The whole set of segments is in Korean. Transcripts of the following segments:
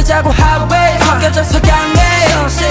달리자고 highway 섞여져서 강해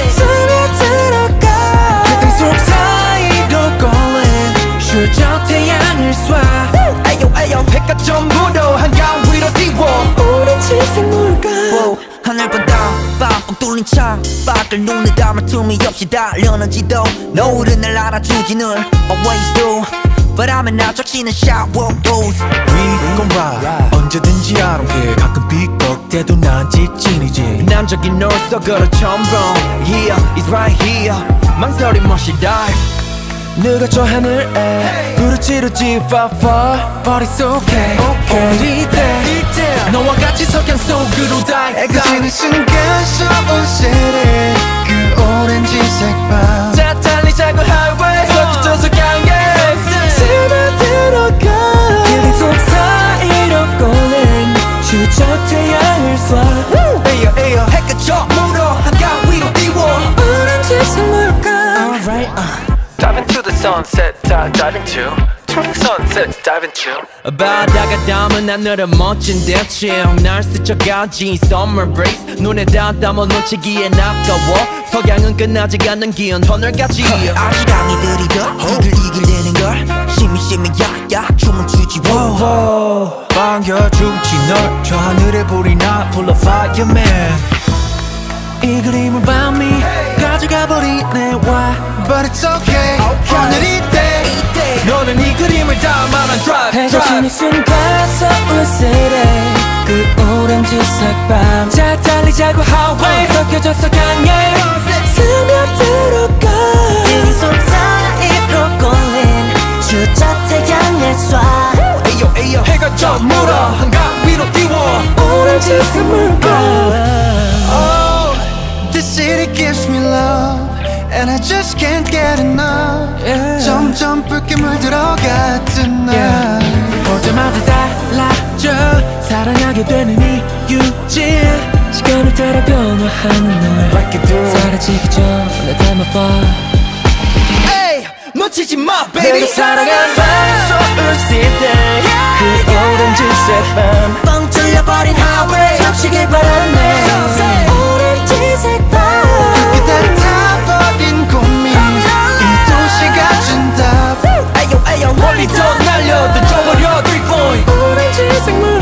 스며들어가 그 땅속 사이로 걸린 슈저 태양을 쏴 에요 에요 해가 전부로 한강 위로 띄워 오렌지색 물감 하늘과 땅 빡빡 뚫린 창밖을 눈에 담아 틈이 없이 달려는지도 노을은 날 알아주지 늘 always do 바람에 나적지는 shower booth We gon' ride 언제든지 I don't care 가끔 삐걱대도 난 직진이지 남적인 널 속으로 첨벙 Yeah, it's right here 망설임 없이 dive 누가 저 하늘에 부르짖었지 far far But it's okay 오늘이 돼 너와 같이 석양 속으로 dive 애꿎는 순간 쏘은 세례 그 오렌지색 밤 자 달리자고 highway 섞여져서 강해 스며들어가 그림 속 사이로 꺼낸 슈저 태양을 쏴 에이요 에이요 해가 저물어 한강 위로 띄워 오렌지색 물감 Alright Dive into the sunset, dive into sunset, dive into 바다가 담은 하늘은 멋진 대칭 날 스쳐가지 summer breeze 눈에 다 담아 놓치기엔 아까워 석양은 끝나지 않는 긴 터널까지 아직 강이 들이더 이길 걸 심이 야야 춤을 추지 반겨주지 널 저 하늘에 불이 나 full of fireman 이 그림을 밤이 가져가 버리네 why But it's okay 오늘이 돼 너는 이 그림을 담아난 drive 해가 지는 순간 서울 city 그 오렌지색 밤 자 달리자고 highway 섞여져서 강해 스며들어가 이 속 사이로 걸린 슈저 태양을 쏴 에이요 에이요 해가 저물어 한강 위로 띄워 오렌지색 물감 This city gives me love And I just can't get enough 점점 붉게 물들어가 tonight 볼 때마다 달라져 사랑하게 되는 이유지 시간을 따라 변화하는 널 사라지기 전에 닮아봐 Hey 놓치지 마 baby 내가 사랑한 밤 서울 city 그 오렌지색 밤 뻥 뚫려버린 highway 닥치길 바랐네 오렌지색 밤 그때 타버린 고민 이 도시가 준 답 에요 에요 멀리 더 날려 던져버려 3 point 오렌지색 물